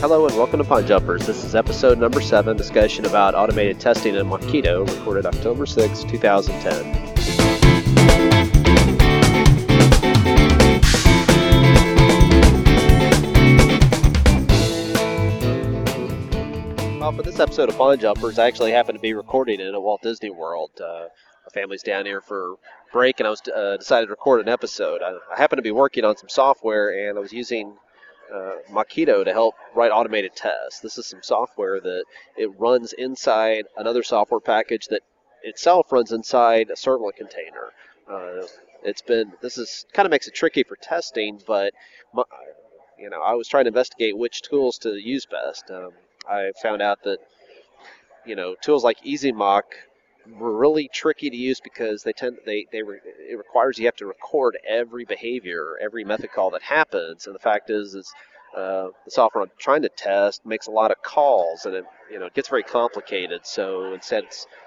Hello and welcome to Pond Jumpers. This is episode number 7, discussion about automated testing in Mockito, recorded October 6, 2010. Well, for this episode of Pond Jumpers, I actually happen to be recording it at Walt Disney World. My family's down here for break, and I was decided to record an episode. I happen to be working on some software, and I was using Mockito to help write automated tests. This is some software that it runs inside another software package that itself runs inside a servlet container. This is kind of makes it tricky for testing, but I was trying to investigate which tools to use best. I found out that tools like EasyMock were really tricky to use because it requires you have to record every behavior, every method call that happens. And the fact is the software I'm trying to test makes a lot of calls, and it gets very complicated. So instead,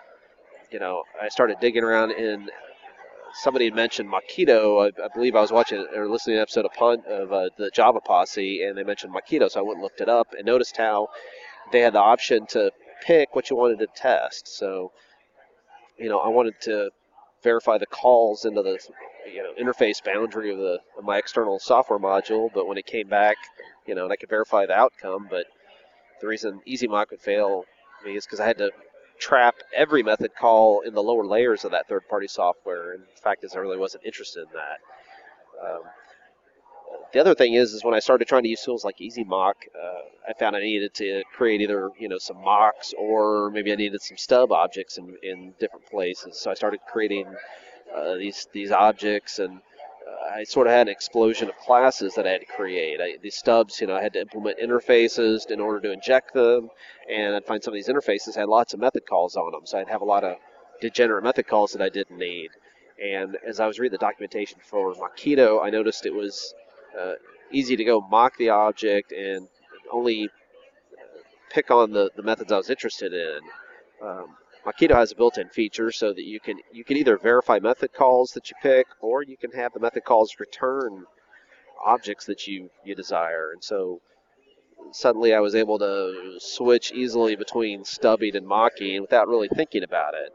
I started digging around in. Somebody had mentioned Mockito. I believe I was watching or listening to an episode of the Java Posse, and they mentioned Mockito, so I went and looked it up and noticed how they had the option to pick what you wanted to test. So, I wanted to verify the calls into the interface boundary of my external software module, but when it came back, and I could verify the outcome. But the reason EasyMock would fail me is because I had to trap every method call in the lower layers of that third-party software, and the fact is I really wasn't interested in that. The other thing is when I started trying to use tools like EasyMock, I found I needed to create either some mocks, or maybe I needed some stub objects in different places. So I started creating these objects, and I sort of had an explosion of classes that I had to create. These stubs, I had to implement interfaces in order to inject them, and I'd find some of these interfaces had lots of method calls on them, so I'd have a lot of degenerate method calls that I didn't need. And as I was reading the documentation for Mockito, I noticed it was easy to go mock the object and only pick on the methods I was interested in. Mockito has a built-in feature so that you can either verify method calls that you pick, or you can have the method calls return objects that you desire. And so suddenly I was able to switch easily between stubbing and mocking without really thinking about it.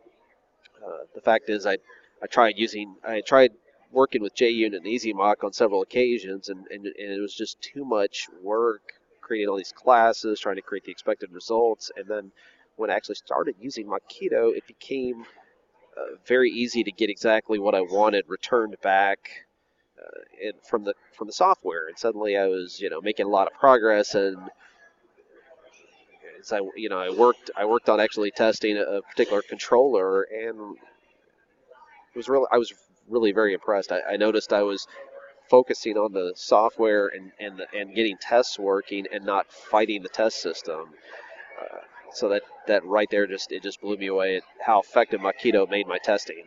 The fact is I tried working with JUnit and EasyMock on several occasions, and it was just too much work creating all these classes, trying to create the expected results. And then when I actually started using Mockito, it became very easy to get exactly what I wanted returned back from the software. And suddenly I was making a lot of progress. And as I worked on actually testing a particular controller, and I was really very impressed. I noticed I was focusing on the software and getting tests working, and not fighting the test system. So that right there just blew me away at how effective Mockito made my testing.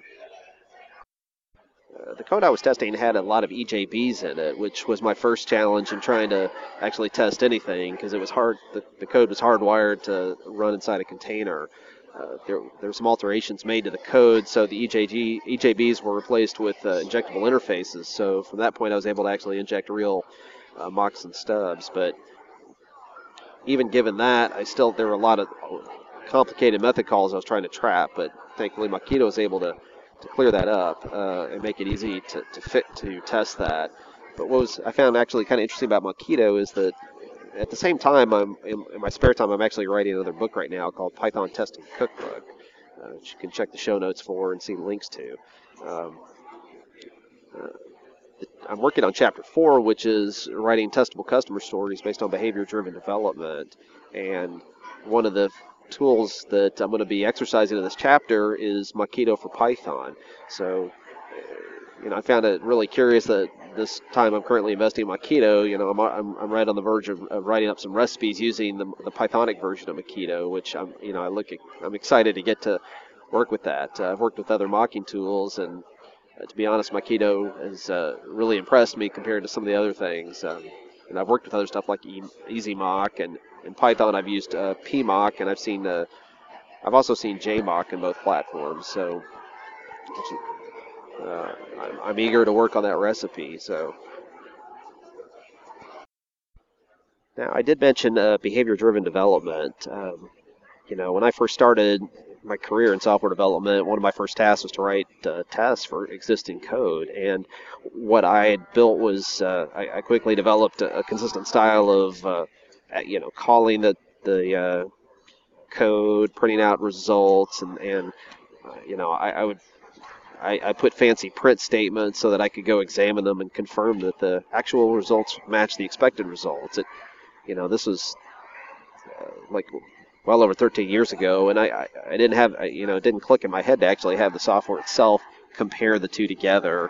The code I was testing had a lot of EJBs in it, which was my first challenge in trying to actually test anything, because it was hard. The code was hardwired to run inside a container. There were some alterations made to the code, so the EJBs were replaced with injectable interfaces. So from that point, I was able to actually inject real mocks and stubs. But even given that, there were a lot of complicated method calls I was trying to trap. But thankfully, Mockito was able to clear that up and make it easy to test that. But what I found actually kind of interesting about Mockito is that at the same time, in my spare time, I'm actually writing another book right now called Python Testing Cookbook, which you can check the show notes for and see links to. I'm working on Chapter 4, which is writing testable customer stories based on behavior-driven development. And one of the tools that I'm going to be exercising in this chapter is Mockito for Python. So, I found it really curious that this time I'm currently investing in Mockito. I'm right on the verge of writing up some recipes using the Pythonic version of Mockito, which I'm excited to get to work with that. I've worked with other mocking tools, and to be honest, Mockito has really impressed me compared to some of the other things. And I've worked with other stuff like EasyMock, and in Python I've used PMock, and I've also seen JMock in both platforms. So I'm eager to work on that recipe. So Now, I did mention behavior-driven development. When I first started my career in software development, one of my first tasks was to write tests for existing code. And what I had built was I quickly developed a consistent style of calling the code, printing out results, and I put fancy print statements so that I could go examine them and confirm that the actual results match the expected results. This was like well over 13 years ago, and I didn't have, it didn't click in my head to actually have the software itself compare the two together,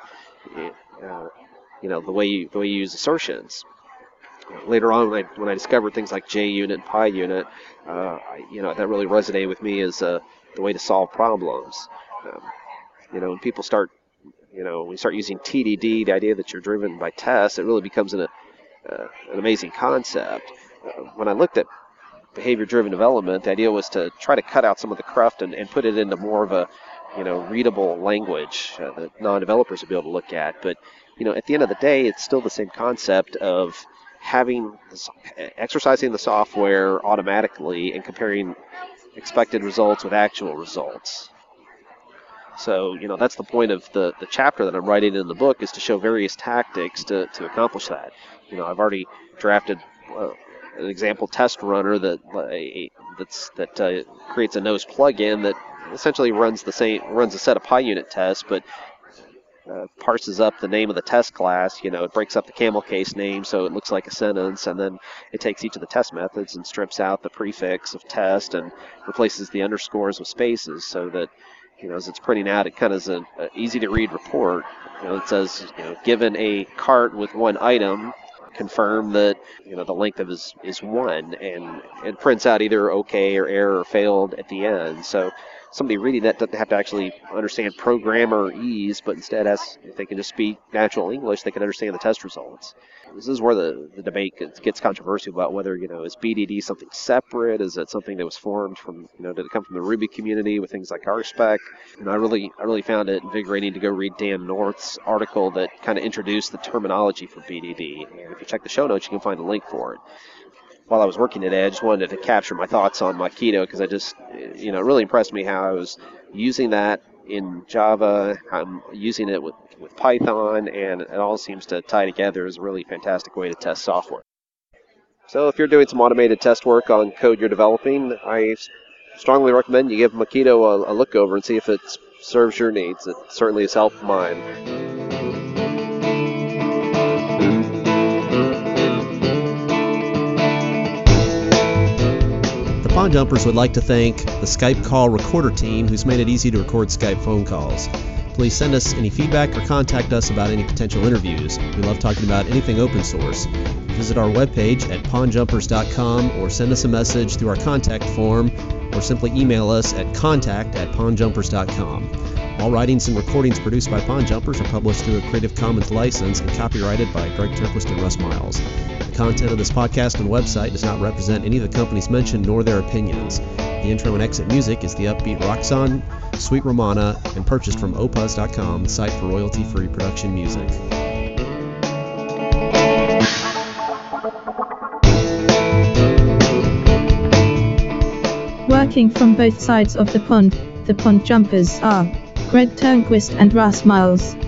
the way you use assertions. Later on, when I discovered things like JUnit and PyUnit, that really resonated with me as the way to solve problems. When people start, when you start using TDD, the idea that you're driven by tests, it really becomes an amazing concept. When I looked at behavior-driven development, the idea was to try to cut out some of the cruft and put it into more of a, readable language that non-developers would be able to look at. But, at the end of the day, it's still the same concept of exercising the software automatically and comparing expected results with actual results. So, that's the point of the chapter that I'm writing in the book, is to show various tactics to accomplish that. I've already drafted an example test runner that creates a nose plugin that essentially runs a set of PyUnit tests, but parses up the name of the test class. It breaks up the camel case name so it looks like a sentence, and then it takes each of the test methods and strips out the prefix of test and replaces the underscores with spaces, so that as it's printing out, it kind of is an easy to read report. It says, given a cart with one item, confirm that the length of is 1, and it prints out either okay or error or failed at the end. So somebody reading that doesn't have to actually understand programmerese, but instead if they can just speak natural English, they can understand the test results. This is where the debate gets controversial about whether, is BDD something separate? Is it something that was formed from, did it come from the Ruby community with things like RSpec? And I really found it invigorating to go read Dan North's article that kind of introduced the terminology for BDD. And if you check the show notes, you can find a link for it. While I was working today, I just wanted to capture my thoughts on Mockito, because I just, it really impressed me how I was using that in Java. I'm using it with Python, and it all seems to tie together as a really fantastic way to test software. So if you're doing some automated test work on code you're developing, I strongly recommend you give Mockito a look over and see if it serves your needs. It certainly has helped mine. Pond Jumpers would like to thank the Skype call recorder team, who's made it easy to record Skype phone calls. Please send us any feedback or contact us about any potential interviews. We love talking about anything open source. Visit our webpage at pondjumpers.com, or send us a message through our contact form, or simply email us at contact@pondjumpers.com. All writings and recordings produced by Pond Jumpers are published through a Creative Commons license and copyrighted by Greg Turnquist and Russ Miles. The content of this podcast and website does not represent any of the companies mentioned nor their opinions. The intro and exit music is the upbeat rock song Sweet Romana, and purchased from opus.com, the site for royalty-free production music. Working from both sides of the Pond Jumpers are Greg Turnquist and Russ Miles.